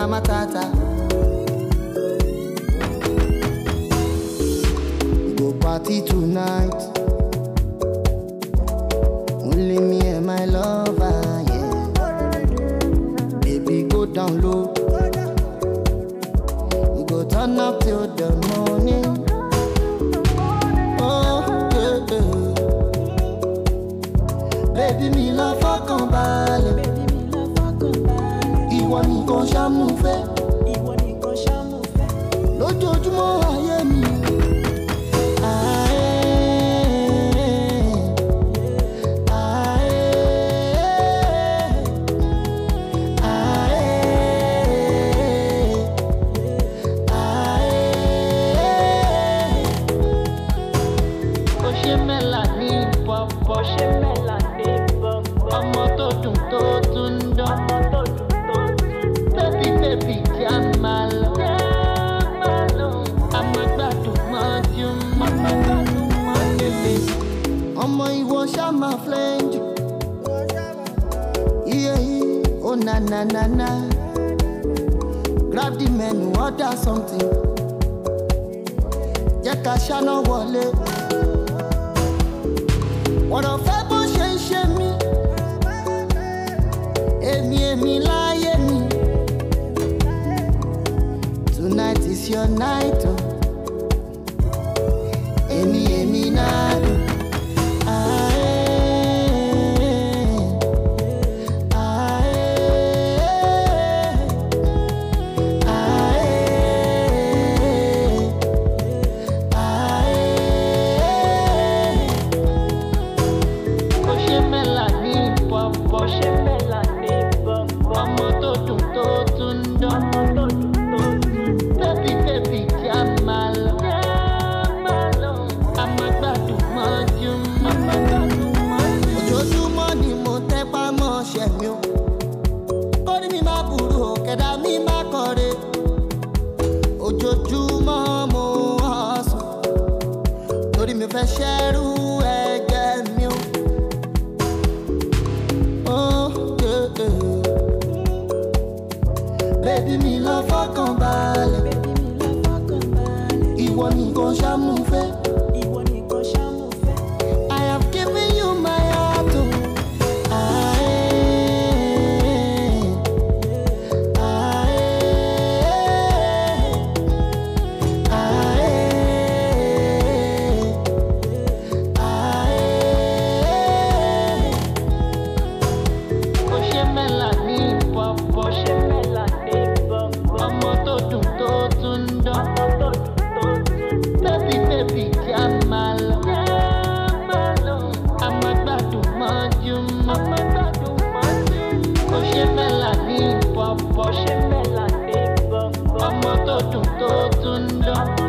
Hakuna Matata. We go party tonight. Only me and my lover, yeah. Baby, go down low. We go turn up till the morning. Oh, yeah, yeah. Baby, me love for combale. Ìwọ nìkan ṣá mo fẹ́. Lójoojúmọ́ ayé mi. Ọmọ tó dùn tó tún dán. Baby, jẹ́ máa lọ. Àmọ́ gbádùn mọ́júmọ́. Ọmọ ìwọ ṣá máa flange. Yeah, oh na na na na. Grab the menu, order something. Jẹ́ ká ṣáná wọlé. Ọ̀rọ̀ fẹ́ bó ṣe ń ṣe mí. Èmi láyé mi. Tonight is your night, oh. Èmi nado. Ọmọ tó dùn tó tún dán. Baby, jẹ́ máa lọ. Àmọ́ gbádùn mọ́júmọ́. Ojoojúmọ́ ni mo tẹpá mọ́ṣẹ́ mi o. Kórí mi má burú o, kẹ̀dá mi má kọ̀re. Ojoojúmọ́ mo hustle. Torí mi fẹ́ ṣẹ́rú ẹgbẹ́ mi o. Oh, yeah, yeah. Baby, mi lọ fọkàn balẹ̀. Ìwọ nìkan ṣá mo fẹ́. I have given you my heart, oh. Ọmọ tó dùn tó tún dán. Baby, jẹ́ máa lọ. Àmọ́ gbádùn mọ́júmọ́. Ó ṣe mẹ́la ní pọ̀pọ̀. Ọmọ tó dùn tó tún dán.